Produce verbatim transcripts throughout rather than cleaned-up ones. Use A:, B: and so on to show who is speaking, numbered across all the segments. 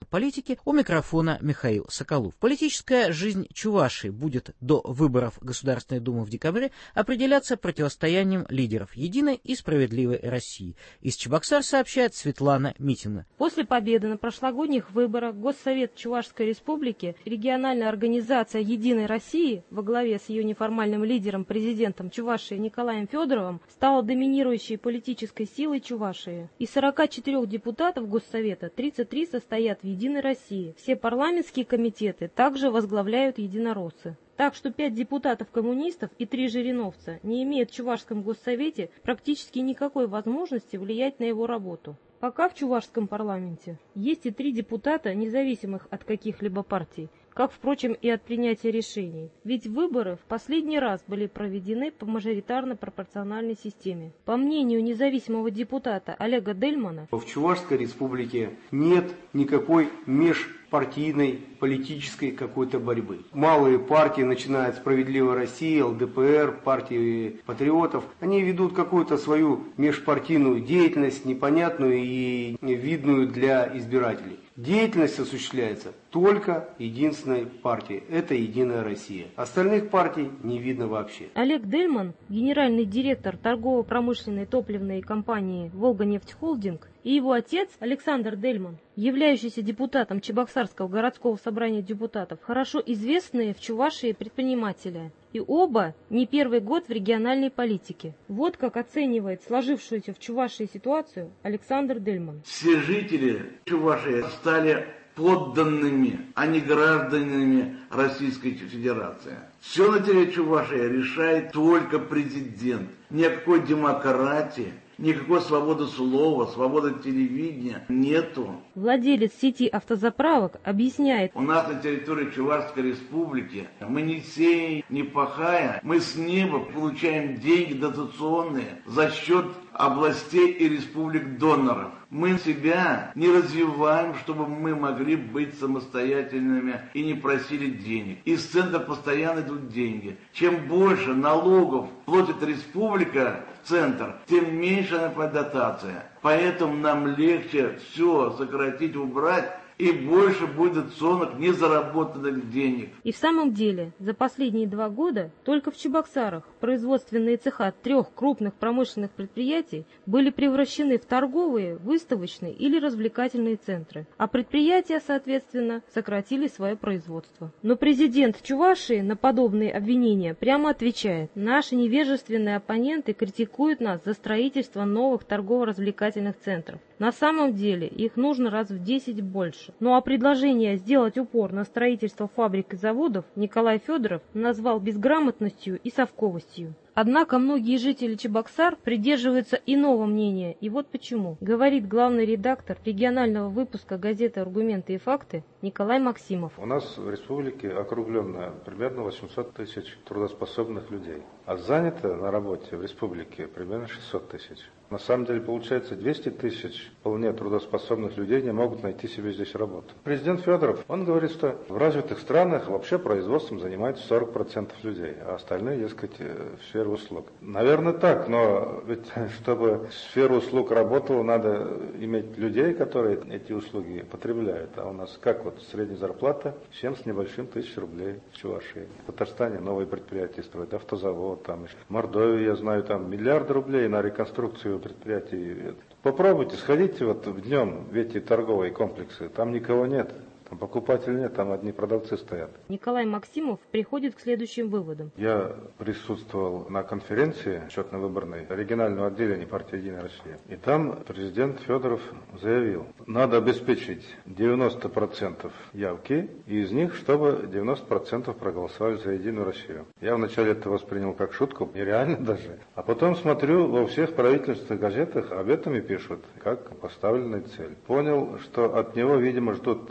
A: политики. У микрофона Михаил Соколов. Политическая жизнь Чувашии будет до выборов Государственной Думы в декабре определяться противостоянием лидеров Единой и Справедливой России. Из Чебоксар сообщает Светлана Митина.
B: После победы на прошлогодних выборах Госсовет Чувашской Республики, региональная организация Единой России во главе с ее неформальным лидером, президентом Чувашии Николаем Федоровым, стала доминирующей политической силой Чувашии. Из сорока четырёх депутатов Госсовета тридцать три состоят в Единой России. Все парламентские комитеты также возглавляют единороссы. Так что пять депутатов-коммунистов и три жириновца не имеют в Чувашском Госсовете практически никакой возможности влиять на его работу. Пока в Чувашском парламенте есть и три депутата, независимых от каких-либо партий, как, впрочем, и от принятия решений. Ведь выборы в последний раз были проведены по мажоритарно-пропорциональной системе. По мнению независимого депутата Олега Дельмана,
C: в Чувашской республике нет никакой межпартийной политической какой-то борьбы. Малые партии, начиная от «Справедливой России», эл дэ пэ эр, партии патриотов, они ведут какую-то свою межпартийную деятельность, непонятную и видную для избирателей. Деятельность осуществляется только единственной партией. Это «Единая Россия». Остальных партий не видно вообще.
B: Олег Дельман, генеральный директор торгово-промышленной топливной компании «Волганефть-Холдинг», и его отец Александр Дельман, являющийся депутатом Чебоксарского городского собрания депутатов, хорошо известные в Чувашии предприниматели. И оба не первый год в региональной политике. Вот как оценивает сложившуюся в Чувашии ситуацию Александр Дельман.
D: Все жители Чувашии стали подданными, а не гражданами Российской Федерации. Все на территории Чувашии решает только президент. Никакой демократии, никакой свободы слова, свободы телевидения нету.
B: Владелец сети автозаправок объясняет.
D: У нас на территории Чувашской Республики мы не сеем, не пахая, мы с неба получаем деньги дотационные за счет областей и республик-доноров. Мы себя не развиваем, чтобы мы могли быть самостоятельными и не просили денег. Из центра постоянно идут деньги. Чем больше налогов платит республика в центр, тем меньше она дотация. Поэтому нам легче все сократить, убрать, и больше будет сонок незаработанных денег.
B: И в самом деле, за последние два года только в Чебоксарах производственные цеха трех крупных промышленных предприятий были превращены в торговые, выставочные или развлекательные центры, а предприятия, соответственно, сократили свое производство. Но президент Чувашии на подобные обвинения прямо отвечает: наши невежественные оппоненты критикуют нас за строительство новых торгово-развлекательных центров. На самом деле их нужно раз в десять больше. Ну а предложение сделать упор на строительство фабрик и заводов Николай Федоров назвал безграмотностью и совковостью. Однако многие жители Чебоксар придерживаются иного мнения, и вот почему. Говорит главный редактор регионального выпуска газеты «Аргументы и факты» Николай Максимов.
E: У нас в республике округленно примерно восемьсот тысяч трудоспособных людей, а занято на работе в республике примерно шестьсот тысяч. На самом деле получается двести тысяч вполне трудоспособных людей не могут найти себе здесь работу. Президент Федоров, он говорит, что в развитых странах вообще производством занимается сорок процентов людей, а остальные, дескать, сфера услуг. Наверное, так, но ведь чтобы сфера услуг работала, надо иметь людей, которые эти услуги потребляют. А у нас как вот средняя зарплата семь с небольшим тысяч рублей в Чувашии. В Татарстане новые предприятия строят, автозавод, там еще. В Мордовии, я знаю, там миллиард рублей на реконструкцию предприятий. Попробуйте, сходите вот днем в эти торговые комплексы, там никого нет. Там покупателей нет, там одни продавцы стоят.
B: Николай Максимов приходит к следующим выводам.
E: Я присутствовал на конференции счетно-выборной регионального отделения партии «Единая Россия». И там президент Федоров заявил, надо обеспечить девяносто процентов явки, и из них, чтобы девяносто процентов проголосовали за «Единую Россию». Я вначале это воспринял как шутку, нереально даже. А потом смотрю, во всех правительственных газетах об этом и пишут, как поставленная цель. Понял, что от него, видимо, ждут высокие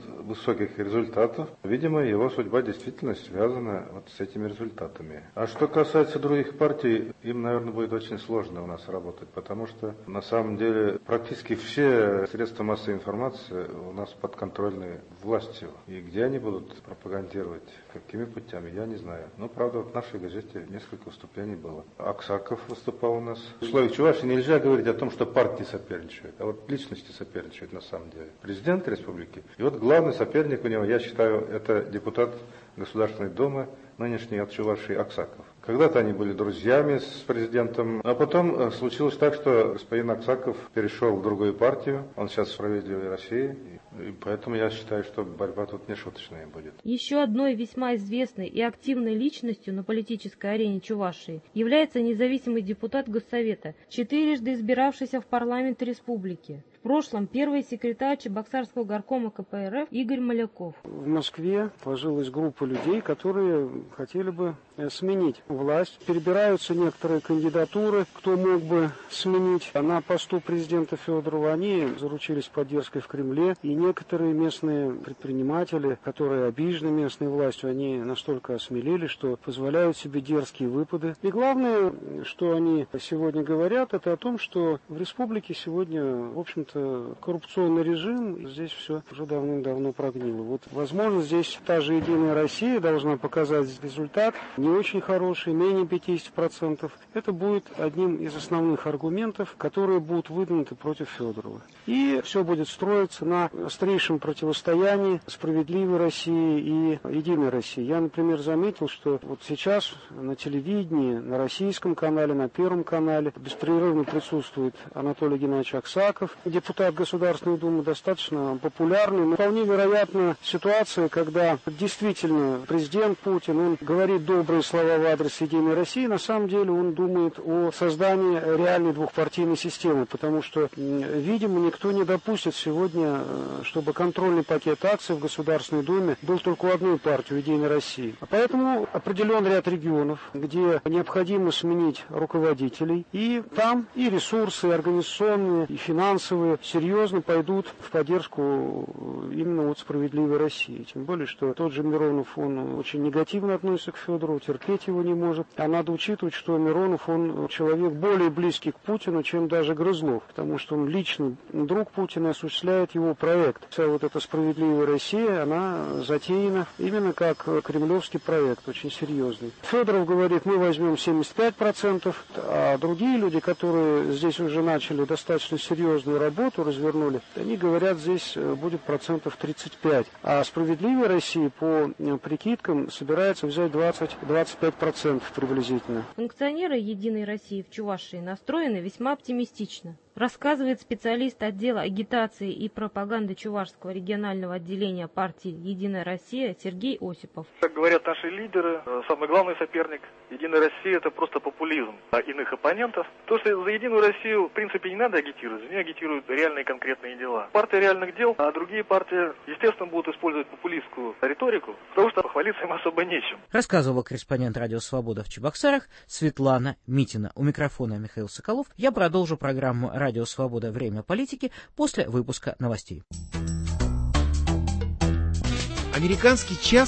E: высоких результатов. Видимо, его судьба действительно связана вот с этими результатами. А что касается других партий, им, наверное, будет очень сложно у нас работать, потому что на самом деле практически все средства массовой информации у нас подконтрольны властью. И где они будут пропагандировать, какими путями, я не знаю. Но, правда, в нашей газете несколько выступлений было. Аксаков выступал у нас. В условиях Чувашии нельзя говорить о том, что партии соперничают, а вот личности соперничают на самом деле. Президент республики. И вот главный соперник у него, я считаю, это депутат Государственной Думы, нынешний от Чувашии Аксаков. Когда-то они были друзьями с президентом, а потом случилось так, что господин Аксаков перешел в другую партию, он сейчас в «Справедливой России», и поэтому я считаю, что борьба тут не шуточная будет.
B: Еще одной весьма известной и активной личностью на политической арене Чувашии является независимый депутат Госсовета, четырежды избиравшийся в парламент республики. В прошлом первый секретарь Чебоксарского горкома ка пэ эр эф Игорь Маляков.
F: В Москве сложилась группа людей, которые хотели бы сменить власть. Перебираются некоторые кандидатуры, кто мог бы сменить. На посту президента Федорова они заручились поддержкой в Кремле. И некоторые местные предприниматели, которые обижены местной властью, они настолько осмелели, что позволяют себе дерзкие выпады. И главное, что они сегодня говорят, это о том, что в республике сегодня, в общем-то, коррупционный режим. Здесь все уже давным-давно прогнило. Вот, возможно, здесь та же «Единая Россия» должна показать результат не очень хороший, менее пятьдесят процентов. Это будет одним из основных аргументов, которые будут выдвинуты против Федорова. И все будет строиться на острейшем противостоянии «Справедливой России» и «Единой России». Я, например, заметил, что вот сейчас на телевидении, на российском канале, на Первом канале беспрерывно присутствует Анатолий Геннадьевич Аксаков, депутат Государственной Думы, достаточно популярный. Но вполне вероятна ситуация, когда действительно президент Путин, он говорит добрые слова в адрес «Единой России», на самом деле он думает о создании реальной двухпартийной системы, потому что, видимо, никто не допустит сегодня, чтобы контрольный пакет акций в Государственной Думе был только у одной партии, у «Единой России». А поэтому определен ряд регионов, где необходимо сменить руководителей, и там и ресурсы, и организационные, и финансовые серьезно пойдут в поддержку именно от «Справедливой России». Тем более, что тот же Миронов, он очень негативно относится к Федорову, терпеть его не может. А надо учитывать, что Миронов, он человек более близкий к Путину, чем даже Грызлов, потому что он личный друг Путина, осуществляет его проект. Вся вот эта «Справедливая Россия», она затеяна именно как кремлевский проект, очень серьезный. Федоров говорит, мы возьмем семьдесят пять процентов, а другие люди, которые здесь уже начали достаточно серьезную работу, развернули, они говорят, здесь будет процентов тридцать пять. А «Справедливая Россия» по прикидкам собирается взять двадцать-двадцать пять процентов приблизительно.
B: Функционеры «Единой России» в Чувашии настроены весьма оптимистично. Рассказывает специалист отдела агитации и пропаганды Чувашского регионального отделения партии «Единая Россия» Сергей Осипов.
G: Как говорят наши лидеры, самый главный соперник «Единой России» — это просто популизм иных оппонентов. То, что за «Единую Россию» в принципе не надо агитировать, за нее агитируют реальные конкретные дела. Партия реальных дел, а другие партии, естественно, будут использовать популистскую риторику, потому что похвалиться им особо нечем.
A: Рассказывала корреспондент «Радио Свобода» в Чебоксарах Светлана Митина. У микрофона Михаил Соколов. Я продолжу программу «Радио Свобода. Время политики» после выпуска новостей.
H: Американский час